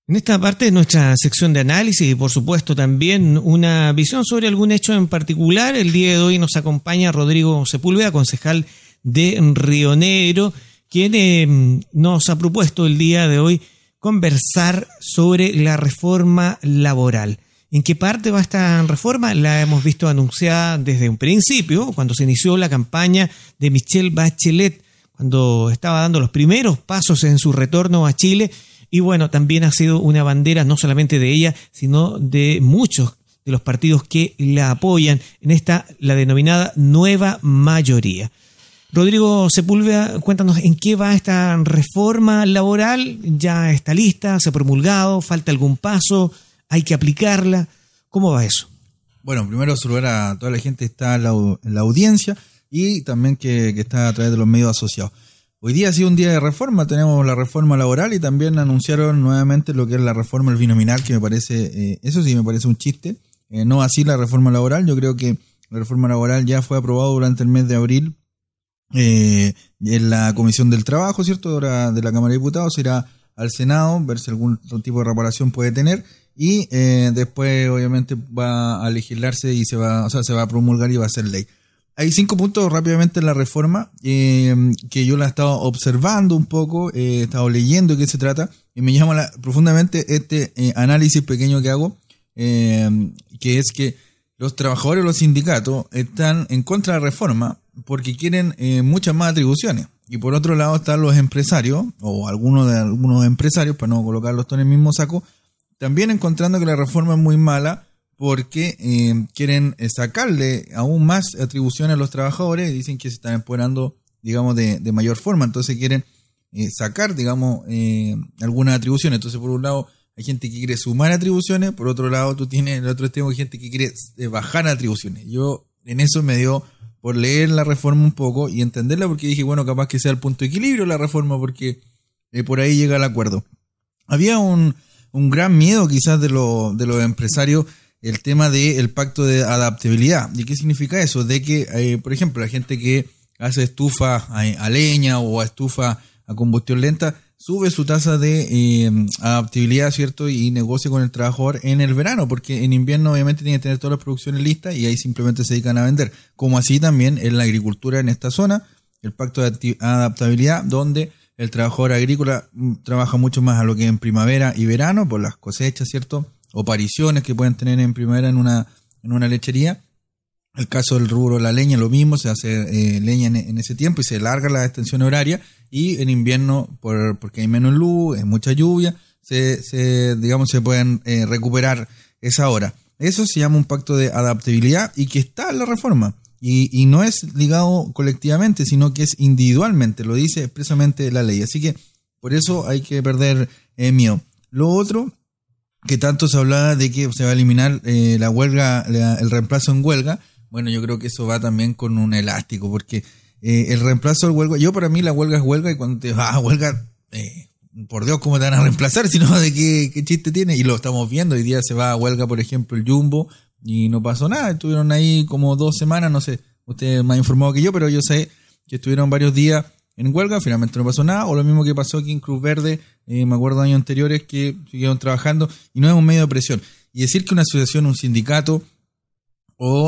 En esta parte de nuestra sección de análisis y por supuesto también una visión sobre algún hecho en particular, el día de hoy nos acompaña Rodrigo Sepúlveda, concejal de Río Negro, quien nos ha propuesto el día de hoy conversar sobre la reforma laboral. ¿En qué parte va esta reforma? La hemos visto anunciada desde un principio, cuando se inició la campaña de Michelle Bachelet, cuando estaba dando los primeros pasos en su retorno a Chile. Y bueno, también ha sido una bandera no solamente de ella, sino de muchos de los partidos que la apoyan en esta, la denominada nueva mayoría. Rodrigo Sepúlveda, cuéntanos en qué va esta reforma laboral. ¿Ya está lista? ¿Se ha promulgado? ¿Falta algún paso? ¿Hay que aplicarla? ¿Cómo va eso? Bueno, primero saludar a toda la gente que está en la audiencia y también que está a través de los medios asociados. Hoy día ha sido un día de reforma, tenemos la reforma laboral y también anunciaron nuevamente lo que es la reforma del binominal, que me parece, eso sí me parece un chiste, no así la reforma laboral. Yo creo que la reforma laboral ya fue aprobada durante el mes de abril en la Comisión del Trabajo, ¿cierto? Ahora de la Cámara de Diputados, irá al Senado, ver si algún tipo de reparación puede tener y después obviamente va a legislarse y se va a promulgar y va a ser ley. Hay 5 puntos rápidamente en la reforma que yo la he estado observando un poco, he estado leyendo de qué se trata y me llama profundamente este análisis pequeño que hago, que es que los trabajadores, los sindicatos están en contra de la reforma porque quieren muchas más atribuciones. Y por otro lado están los empresarios, o algunos empresarios, para no colocarlos todos en el mismo saco, también encontrando que la reforma es muy mala porque quieren sacarle aún más atribuciones a los trabajadores, dicen que se están empoderando, digamos, de mayor forma, entonces quieren sacar, digamos, algunas atribuciones. Entonces, por un lado, hay gente que quiere sumar atribuciones, por otro lado, tú tienes el otro extremo, hay gente que quiere bajar atribuciones. Yo, en eso me dio por leer la reforma un poco y entenderla, porque dije, bueno, capaz que sea el punto de equilibrio la reforma, porque por ahí llega el acuerdo. Había un gran miedo quizás de los empresarios, el tema del pacto de adaptabilidad. ¿Y qué significa eso? De que, por ejemplo, la gente que hace estufa a leña o a estufa a combustión lenta, sube su tasa de adaptabilidad, ¿cierto? Y negocia con el trabajador en el verano, porque en invierno obviamente tiene que tener todas las producciones listas y ahí simplemente se dedican a vender. Como así también en la agricultura en esta zona, el pacto de adaptabilidad, donde el trabajador agrícola trabaja mucho más a lo que en primavera y verano, por las cosechas, ¿cierto? O pariciones que pueden tener en primavera en una lechería. El caso del rubro de la leña, lo mismo, se hace leña en ese tiempo y se larga la extensión horaria, y en invierno, porque hay menos luz, hay mucha lluvia, se pueden recuperar esa hora. Eso se llama un pacto de adaptabilidad y que está en la reforma. Y no es ligado colectivamente, sino que es individualmente, lo dice expresamente la ley. Así que por eso hay que perder miedo. Lo otro, que tanto se hablaba de que se va a eliminar la huelga, el reemplazo en huelga. Bueno, yo creo que eso va también con un elástico, porque el reemplazo del huelga, para mí la huelga es huelga, y cuando te vas a huelga, por Dios, ¿cómo te van a reemplazar? Si no, ¿de qué chiste tiene? Y lo estamos viendo, hoy día se va a huelga, por ejemplo, el Jumbo, y no pasó nada, estuvieron ahí como 2 semanas, no sé, usted más informado que yo, pero yo sé que estuvieron varios días en huelga, finalmente no pasó nada, o lo mismo que pasó aquí en Cruz Verde, me acuerdo de años anteriores que siguieron trabajando, y no es un medio de presión. Y decir que una asociación, un sindicato, o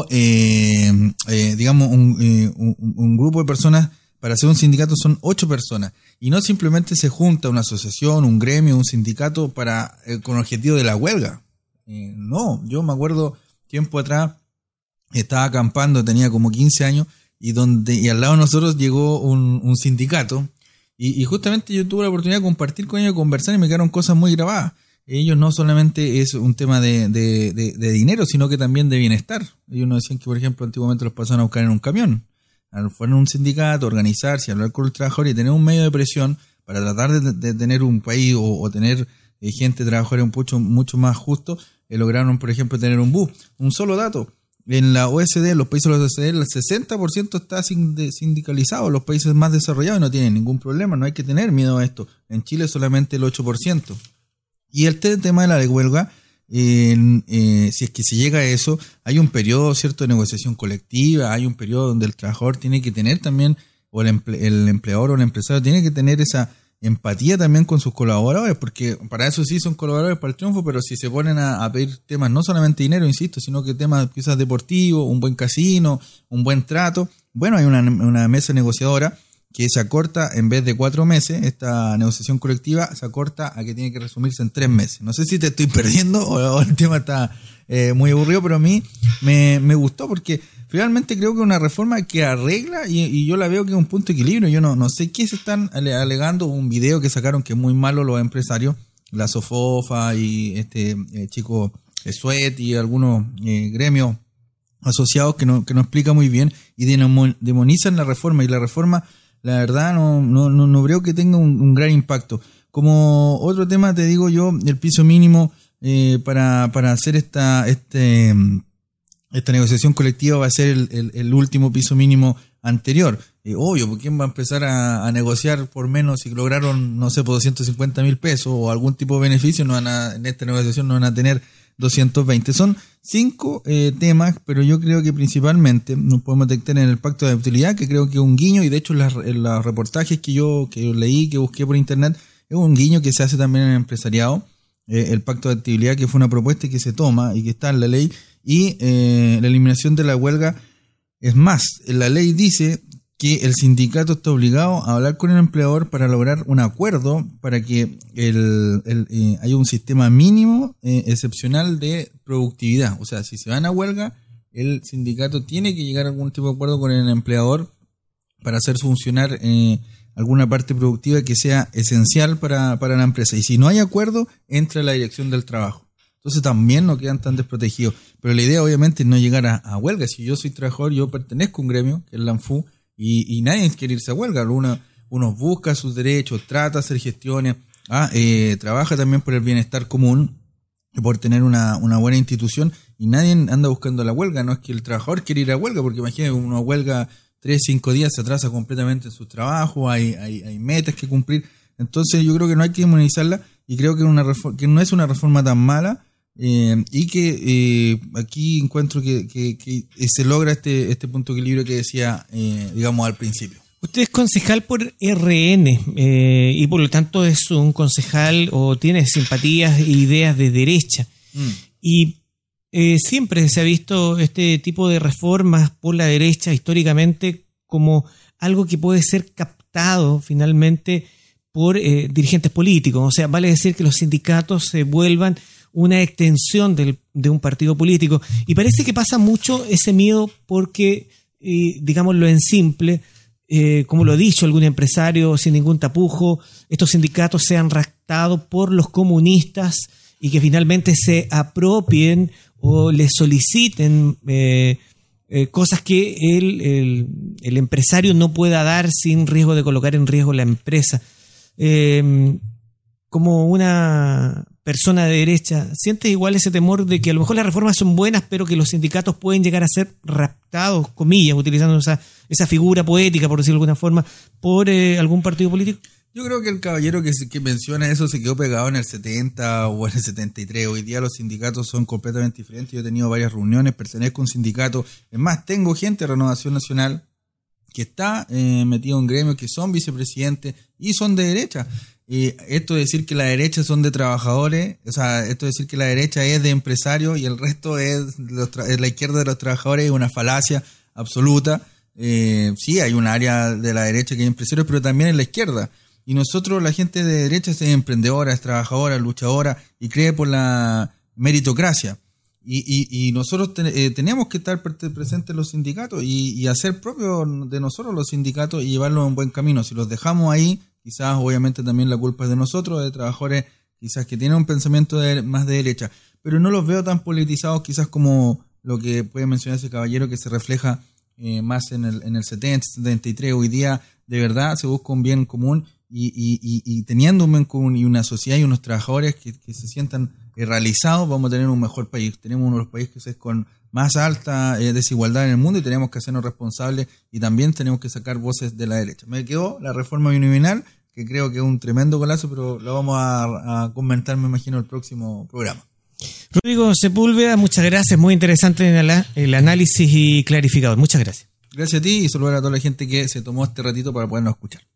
digamos un grupo de personas, para hacer un sindicato son 8 personas, y no simplemente se junta una asociación, un gremio, un sindicato con el objetivo de la huelga. No, yo me acuerdo tiempo atrás, estaba acampando, tenía como 15 años, y al lado de nosotros llegó un sindicato, y justamente yo tuve la oportunidad de compartir con ellos, conversar, y me quedaron cosas muy grabadas. Ellos no solamente es un tema de dinero, sino que también de bienestar. Ellos nos decían que, por ejemplo, antiguamente los pasaban a buscar en un camión. Fueron a un sindicato, organizarse, hablar con el trabajador y tener un medio de presión para tratar de tener un país o tener gente trabajadora mucho más justo. Lograron, por ejemplo, tener un bus. Un solo dato. En la OECD, en los países de la OECD, el 60% está sindicalizado. Los países más desarrollados no tienen ningún problema, no hay que tener miedo a esto. En Chile solamente el 8%. Y el tema de la huelga, si es que se llega a eso, hay un periodo, ¿cierto?, de negociación colectiva, hay un periodo donde el trabajador tiene que tener también, o el empleador o el empresario tiene que tener esa empatía también con sus colaboradores, porque para eso sí son colaboradores para el triunfo, pero si se ponen a pedir temas, no solamente dinero, insisto, sino que temas quizás deportivos, un buen casino, un buen trato, bueno, hay una mesa negociadora que se acorta, en vez de 4 meses, esta negociación colectiva se acorta a que tiene que resumirse en 3 meses. No sé si te estoy perdiendo o el tema está muy aburrido, pero a mí me gustó porque finalmente creo que es una reforma que arregla y yo la veo que es un punto de equilibrio. Yo no sé qué se están alegando, un video que sacaron que es muy malo los empresarios, la Sofofa y este chico Suet y algunos gremios asociados que no explica muy bien y demonizan la reforma, y la reforma la verdad no creo que tenga un gran impacto. Como otro tema te digo yo, el piso mínimo para hacer esta negociación colectiva va a ser el último piso mínimo anterior. Obvio, ¿por quién va a empezar a negociar por menos si lograron, no sé, por 250,000 pesos o algún tipo de beneficio? En esta negociación no van a tener 220. Son 5 temas, pero yo creo que principalmente nos podemos detectar en el pacto de utilidad, que creo que es un guiño, y de hecho en los reportajes que yo leí, que busqué por internet, es un guiño que se hace también en el empresariado, el pacto de actividad, que fue una propuesta que se toma y que está en la ley, y la eliminación de la huelga. Es más, la ley dice que el sindicato está obligado a hablar con el empleador para lograr un acuerdo para que haya un sistema mínimo excepcional de productividad. O sea, si se van a huelga, el sindicato tiene que llegar a algún tipo de acuerdo con el empleador para hacer funcionar alguna parte productiva que sea esencial para la empresa. Y si no hay acuerdo, entra la dirección del trabajo. Entonces también no quedan tan desprotegidos. Pero la idea obviamente es no llegar a huelga. Si yo soy trabajador, yo pertenezco a un gremio, que es la ANFU, y nadie quiere irse a huelga. Uno busca sus derechos, trata de hacer gestiones, trabaja también por el bienestar común, por tener una buena institución, y nadie anda buscando la huelga. No es que el trabajador quiera ir a huelga, porque imagínate, una huelga 3-5 días se atrasa completamente en su trabajo, hay metas que cumplir. Entonces yo creo que no hay que demonizarla, y creo que que no es una reforma tan mala, y que aquí encuentro que se logra este punto de equilibrio que decía, digamos, al principio. Usted es concejal por RN y por lo tanto es un concejal o tiene simpatías e ideas de derecha. Y siempre se ha visto este tipo de reformas por la derecha históricamente como algo que puede ser captado finalmente por dirigentes políticos. O sea, vale decir que los sindicatos se vuelvan una extensión de un partido político. Y parece que pasa mucho ese miedo porque, digámoslo en simple, como lo ha dicho algún empresario sin ningún tapujo, estos sindicatos sean raptados por los comunistas y que finalmente se apropien o les soliciten cosas que el empresario no pueda dar sin riesgo de colocar en riesgo la empresa. Como una persona de derecha, ¿sientes igual ese temor de que a lo mejor las reformas son buenas, pero que los sindicatos pueden llegar a ser raptados, comillas, utilizando esa figura poética, por decirlo de alguna forma, por algún partido político? Yo creo que el caballero que menciona eso se quedó pegado en el 70 o en el 73. Hoy día los sindicatos son completamente diferentes. Yo he tenido varias reuniones, pertenezco a un sindicato. Es más, tengo gente de Renovación Nacional que está metido en gremios, que son vicepresidentes y son de derecha. Esto de decir que la derecha son de trabajadores, o sea, esto de decir que la derecha es de empresarios y el resto es la izquierda de los trabajadores, es una falacia absoluta. Sí, hay un área de la derecha que hay empresarios, pero también en la izquierda. Y nosotros, la gente de derecha, es emprendedora, es trabajadora, luchadora y cree por la meritocracia. Y nosotros tenemos que estar presentes en los sindicatos y hacer propio de nosotros los sindicatos y llevarlos en buen camino. Si los dejamos ahí, quizás obviamente también la culpa es de nosotros, de trabajadores quizás que tienen un pensamiento más de derecha, pero no los veo tan politizados quizás como lo que puede mencionar ese caballero, que se refleja más en el 70, 73. Hoy día de verdad se busca un bien común y teniendo un bien común y una sociedad y unos trabajadores que se sientan realizados, vamos a tener un mejor país. Tenemos uno de los países con más alta desigualdad en el mundo y tenemos que hacernos responsables y también tenemos que sacar voces de la derecha. Me quedó la reforma binominal, que creo que es un tremendo golazo, pero lo vamos a comentar, me imagino, el próximo programa. Rodrigo Sepúlveda, muchas gracias, muy interesante el análisis y clarificador. Muchas gracias. Gracias a ti y saludar a toda la gente que se tomó este ratito para podernos escuchar.